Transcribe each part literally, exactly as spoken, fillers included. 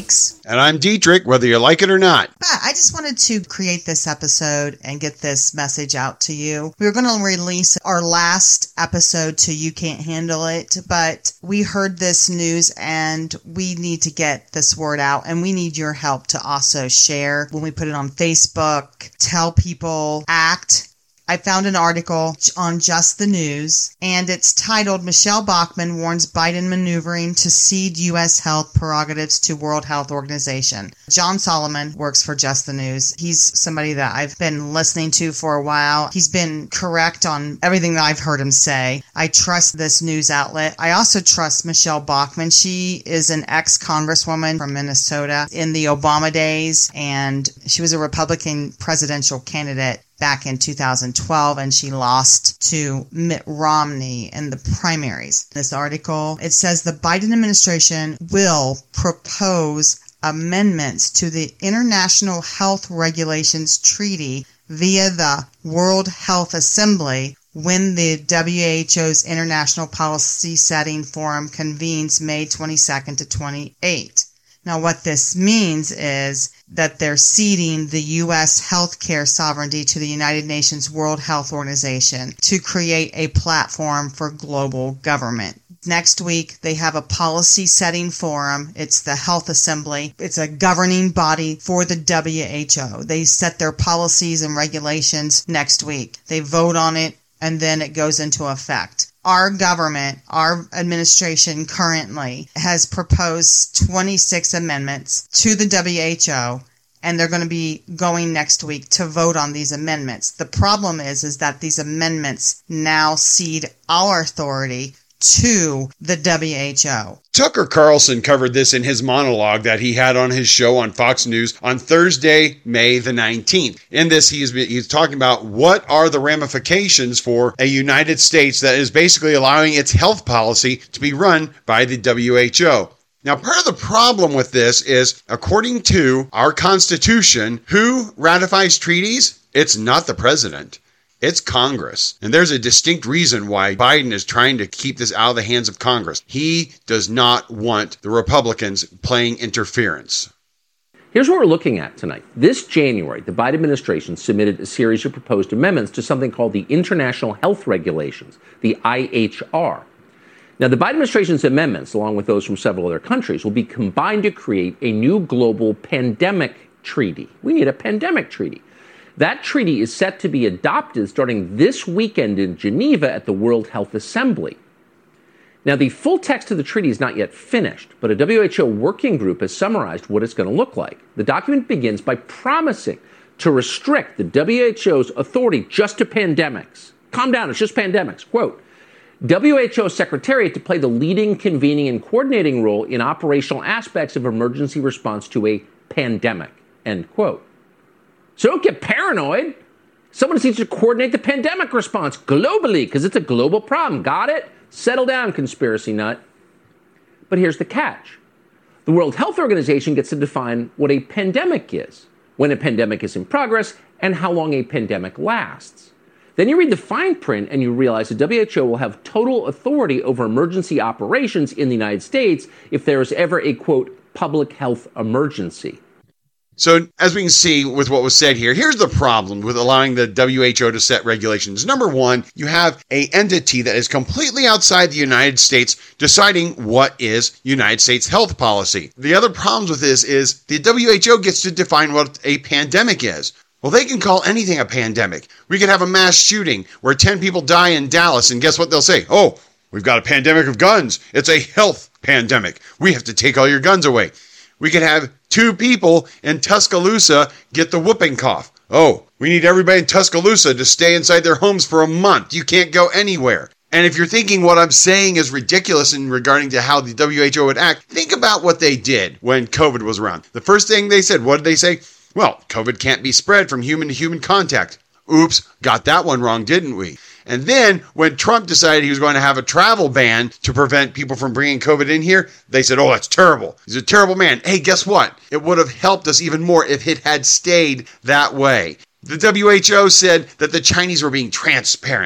Alex. And I'm Dietrich, whether you like it or not. But I just wanted to create this episode and get this message out to you. We were going to release our last episode to You Can't Handle It, but we heard this news and we need to get this word out, and we need your help to also share when we put it on Facebook, tell people, act. I found an article on Just the News, and it's titled, Michelle Bachmann Warns Biden Maneuvering to Cede U S Health Prerogatives to World Health Organization. John Solomon works for Just the News. He's somebody that I've been listening to for a while. He's been correct on everything that I've heard him say. I trust this news outlet. I also trust Michelle Bachmann. She is an ex-congresswoman from Minnesota in the Obama days, and she was a Republican presidential candidate back in two thousand twelve, and she lost to Mitt Romney in the primaries. This article, it says the Biden administration will propose amendments to the International Health Regulations Treaty via the World Health Assembly when the W H O's International Policy Setting Forum convenes May twenty-second to twenty-eighth. Now, what this means is that they're ceding the U S healthcare sovereignty to the United Nations World Health Organization to create a platform for global government. Next week, they have a policy setting forum. It's the Health Assembly. It's a governing body for the W H O. They set their policies and regulations next week. They vote on it, and then it goes into effect. Our government, our administration currently has proposed twenty-six amendments to the W H O, and they're going to be going next week to vote on these amendments. The problem is, is that these amendments now cede our authority to the W H O. Tucker Carlson covered this in his monologue that he had on his show on Fox News on Thursday, May the nineteenth. In this, he's, he's talking about what are the ramifications for a United States that is basically allowing its health policy to be run by the W H O. Now, part of the problem with this is, according to our Constitution, who ratifies treaties? It's not the president. It's Congress. And there's a distinct reason why Biden is trying to keep this out of the hands of Congress. He does not want the Republicans playing interference. Here's what we're looking at tonight. This January, the Biden administration submitted a series of proposed amendments to something called the International Health Regulations, the I H R. Now, the Biden administration's amendments, along with those from several other countries, will be combined to create a new global pandemic treaty. We need a pandemic treaty. That treaty is set to be adopted starting this weekend in Geneva at the World Health Assembly. Now, the full text of the treaty is not yet finished, but a W H O working group has summarized what it's going to look like. The document begins by promising to restrict the W H O's authority just to pandemics. Calm down, it's just pandemics. Quote, W H O Secretariat to play the leading, convening, and coordinating role in operational aspects of emergency response to a pandemic, end quote. So don't get paranoid. Someone needs to coordinate the pandemic response globally because it's a global problem. Got it? Settle down, conspiracy nut. But here's the catch. The World Health Organization gets to define what a pandemic is, when a pandemic is in progress, and how long a pandemic lasts. Then you read the fine print and you realize the W H O will have total authority over emergency operations in the United States if there is ever a, quote, public health emergency. So, as we can see with what was said here, here's the problem with allowing the W H O to set regulations. Number one, you have an entity that is completely outside the United States deciding what is United States health policy. The other problems with this is the W H O gets to define what a pandemic is. Well, they can call anything a pandemic. We could have a mass shooting where ten people die in Dallas, and guess what they'll say? Oh, we've got a pandemic of guns. It's a health pandemic. We have to take all your guns away. We could have two people in Tuscaloosa get the whooping cough. Oh, we need everybody in Tuscaloosa to stay inside their homes for a month. You can't go anywhere. And if you're thinking what I'm saying is ridiculous in regarding to how the W H O would act, think about what they did when COVID was around. The first thing they said, what did they say? Well, COVID can't be spread from human to human contact. Oops, got that one wrong, didn't we? And then when Trump decided he was going to have a travel ban to prevent people from bringing COVID in here, they said, oh, that's terrible. He's a terrible man. Hey, guess what? It would have helped us even more if it had stayed that way. The W H O said that the Chinese were being transparent.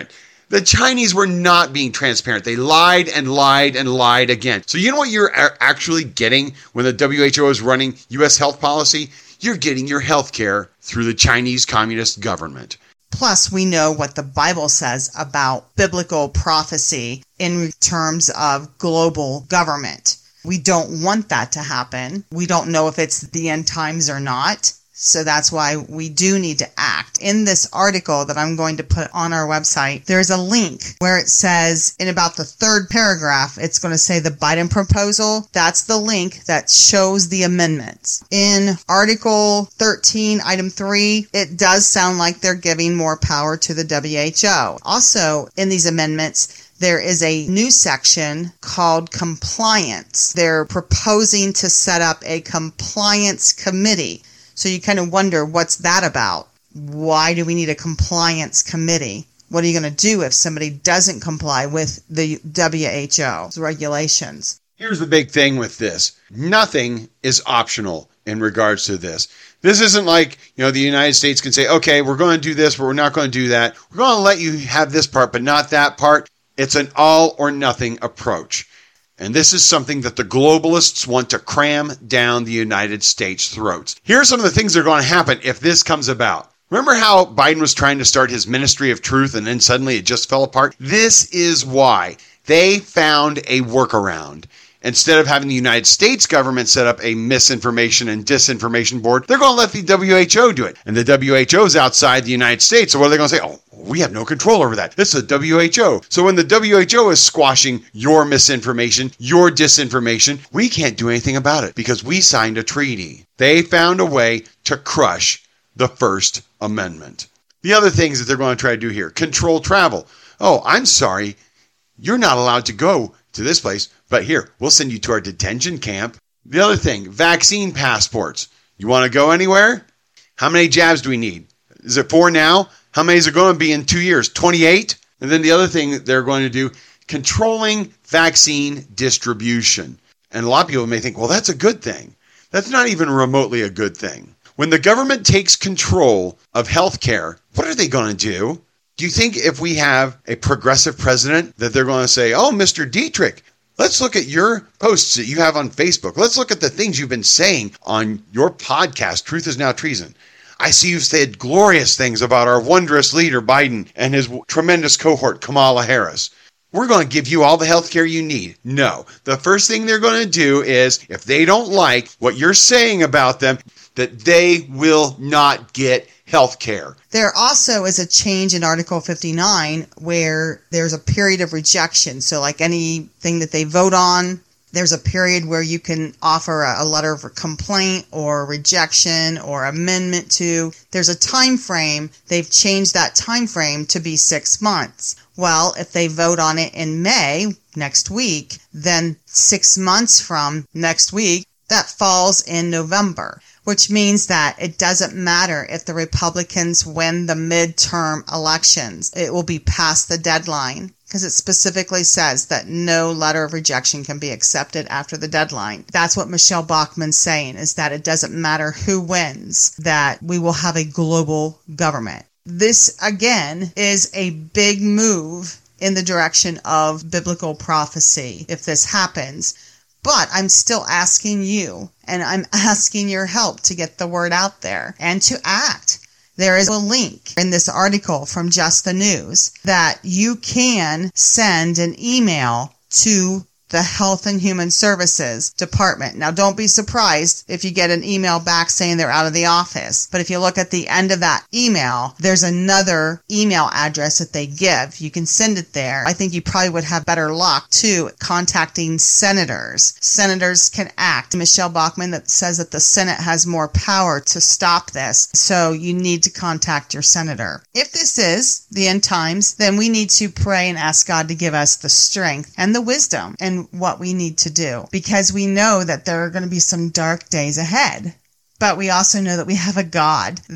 The Chinese were not being transparent. They lied and lied and lied again. So you know what you're actually getting when the W H O is running U S health policy? You're getting your health care through the Chinese Communist government. Plus, we know what the Bible says about biblical prophecy in terms of global government. We don't want that to happen. We don't know if it's the end times or not. So that's why we do need to act. In this article that I'm going to put on our website, there's a link where it says in about the third paragraph, it's going to say the Biden proposal. That's the link that shows the amendments. In Article thirteen, Item three, it does sound like they're giving more power to the W H O. Also, in these amendments, there is a new section called compliance. They're proposing to set up a compliance committee. So you kind of wonder, what's that about? Why do we need a compliance committee? What are you going to do if somebody doesn't comply with the W H O's regulations? Here's the big thing with this. Nothing is optional in regards to this. This isn't like, you know, the United States can say, okay, we're going to do this, but we're not going to do that. We're going to let you have this part, but not that part. It's an all or nothing approach. And this is something that the globalists want to cram down the United States' throats. Here are some of the things that are going to happen if this comes about. Remember how Biden was trying to start his ministry of truth and then suddenly it just fell apart? This is why. They found a workaround. Instead of having the United States government set up a misinformation and disinformation board, they're going to let the W H O do it. And the W H O is outside the United States, so what are they going to say? Oh, we have no control over that. This is the W H O. So when the W H O is squashing your misinformation, your disinformation, we can't do anything about it because we signed a treaty. They found a way to crush the First Amendment. The other things that they're going to try to do here, control travel. Oh, I'm sorry. You're not allowed to go to this place, but here, we'll send you to our detention camp. The other thing, vaccine passports. You want to go anywhere? How many jabs do we need? Is it four now? How many is it going to be in two years? twenty-eight? And then the other thing that they're going to do, controlling vaccine distribution. And a lot of people may think, well, that's a good thing. That's not even remotely a good thing. When the government takes control of healthcare, what are they going to do? Do you think if we have a progressive president that they're going to say, oh, Mister Dietrich, let's look at your posts that you have on Facebook. Let's look at the things you've been saying on your podcast, Truth is Now Treason. I see you've said glorious things about our wondrous leader, Biden, and his tremendous cohort, Kamala Harris. We're going to give you all the health care you need. No. The first thing they're going to do is, if they don't like what you're saying about them, that they will not get health care. There also is a change in Article fifty-nine where there's a period of rejection. So like anything that they vote on, there's a period where you can offer a, a letter of complaint or rejection or amendment to. There's a time frame. They've changed that time frame to be six months. Well, if they vote on it in May, next week, then six months from next week, that falls in November, which means that it doesn't matter if the Republicans win the midterm elections. It will be past the deadline because it specifically says that no letter of rejection can be accepted after the deadline. That's what Michelle Bachmann's saying, is that it doesn't matter who wins, that we will have a global government. This, again, is a big move in the direction of biblical prophecy if this happens. But I'm still asking you, and I'm asking your help to get the word out there and to act. There is a link in this article from Just the News that you can send an email to the Health and Human Services Department. Now, don't be surprised if you get an email back saying they're out of the office. But if you look at the end of that email, there's another email address that they give. You can send it there. I think you probably would have better luck, too, contacting senators. Senators can act. Michelle Bachmann that says that the Senate has more power to stop this. So you need to contact your senator. If this is the end times, then we need to pray and ask God to give us the strength and the wisdom and what we need to do, because we know that there are going to be some dark days ahead. But we also know that we have a God that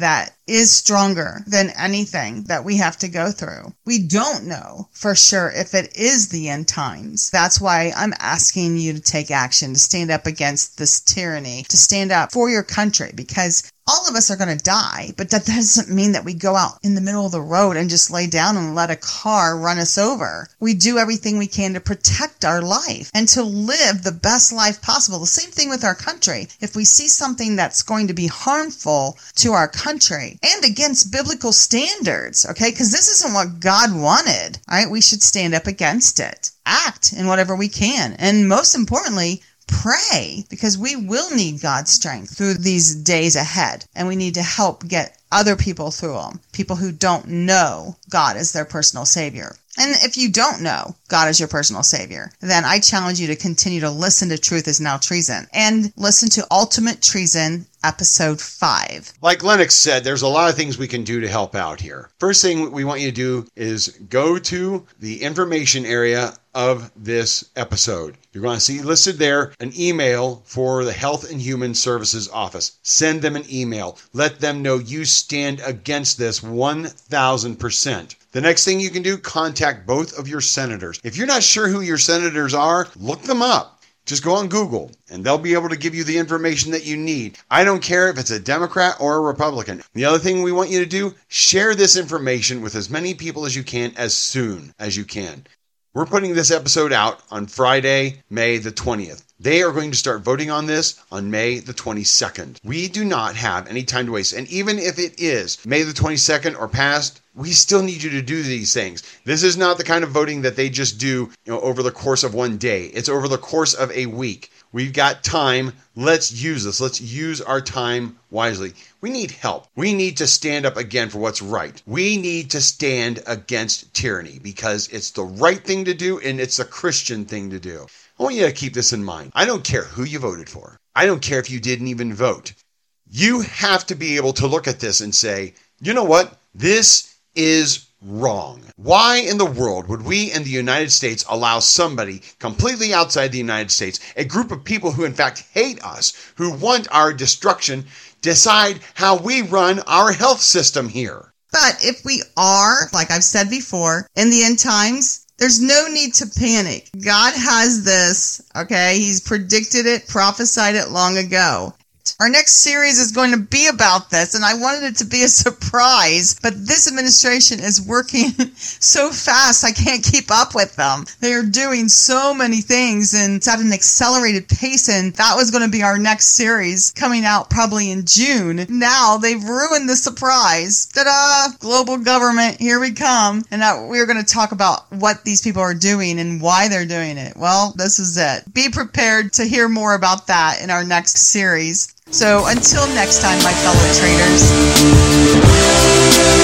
is stronger than anything that we have to go through. We don't know for sure if it is the end times. That's why I'm asking you to take action, to stand up against this tyranny, to stand up for your country, because all of us are going to die, but that doesn't mean that we go out in the middle of the road and just lay down and let a car run us over. We do everything we can to protect our life and to live the best life possible. The same thing with our country. If we see something that's going to be harmful to our country and against biblical standards, okay, because this isn't what God wanted, all right, we should stand up against it. Act in whatever we can. And most importantly, pray, because we will need God's strength through these days ahead, and we need to help get other people through them, people who don't know God as their personal Savior. And if you don't know God as your personal Savior, then I challenge you to continue to listen to Truth is Now Treason and listen to Ultimate Treason episode five. Like Lennox said, there's a lot of things we can do to help out here. First thing we want you to do is go to the information area of this episode. You're going to see listed there an email for the Health and Human Services Office. Send them an email. Let them know you stand against this one thousand percent. The next thing you can do, contact both of your senators. If you're not sure who your senators are, look them up. Just go on Google, and they'll be able to give you the information that you need. I don't care if it's a Democrat or a Republican. The other thing we want you to do, share this information with as many people as you can as soon as you can. We're putting this episode out on Friday, May the twentieth. They are going to start voting on this on May the twenty-second. We do not have any time to waste. And even if it is May the twenty-second or past, we still need you to do these things. This is not the kind of voting that they just do, you know, over the course of one day. It's over the course of a week. We've got time. Let's use this. Let's use our time wisely. We need help. We need to stand up again for what's right. We need to stand against tyranny because it's the right thing to do and it's a Christian thing to do. I want you to keep this in mind. I don't care who you voted for. I don't care if you didn't even vote. You have to be able to look at this and say, you know what? This is wrong. Why in the world would we in the United States allow somebody completely outside the United States, a group of people who in fact hate us, who want our destruction, decide how we run our health system here? But if we are, like I've said before, in the end times, there's no need to panic. God has this, okay? He's predicted it, prophesied it long ago. Our next series is going to be about this, and I wanted it to be a surprise, but this administration is working so fast I can't keep up with them. They are doing so many things, and it's at an accelerated pace, and that was going to be our next series coming out probably in June. Now they've ruined the surprise. Ta-da! Global government, here we come. And now we're going to talk about what these people are doing and why they're doing it. Well, this is it. Be prepared to hear more about that in our next series. So until next time, my fellow traders.